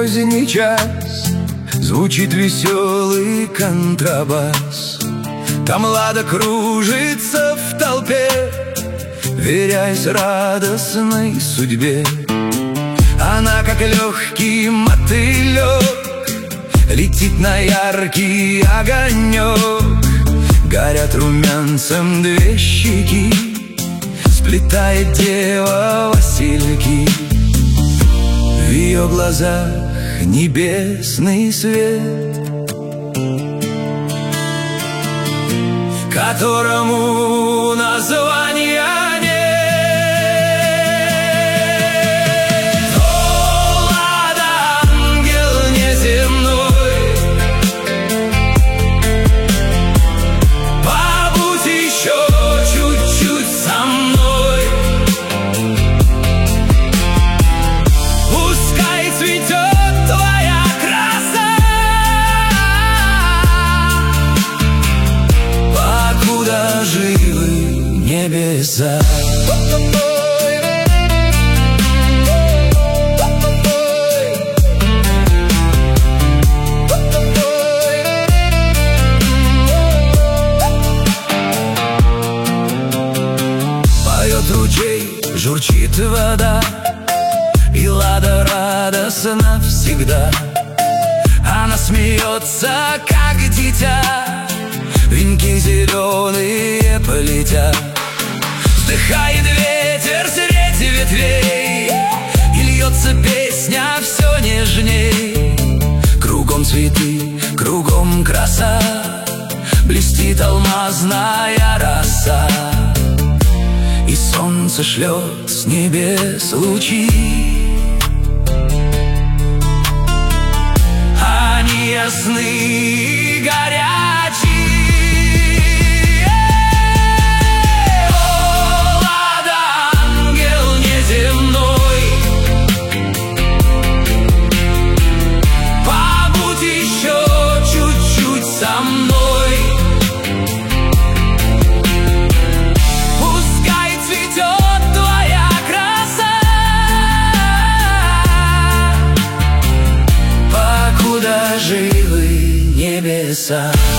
поздний час звучит веселый контрабас. Там лада кружится в толпе, верясь радостной судьбе. Она, как легкий мотылек, летит на яркий огонек. Горят румянцем две щеки, сплетает дева васильки. В ее глазах небесный свет, которому названия нет. О, лада, ангел неземной, побудь еще чуть-чуть со мной. Пускай цветет твоя краса, покуда живы небеса. Поет ручей, журчит вода, и лада радостна всегда. Она смеется, как дитя, венки зеленые полетят. Вздыхает ветер среди ветвей, и льется песня все нежней. Кругом цветы, кругом краса, блестит алмазная роса. И солнце шлет с небес лучи, они ясны и горячие. О, лада, ангел неземной, побудь еще чуть-чуть со мной. Пускай цветет твоя краса, покуда живы небеса.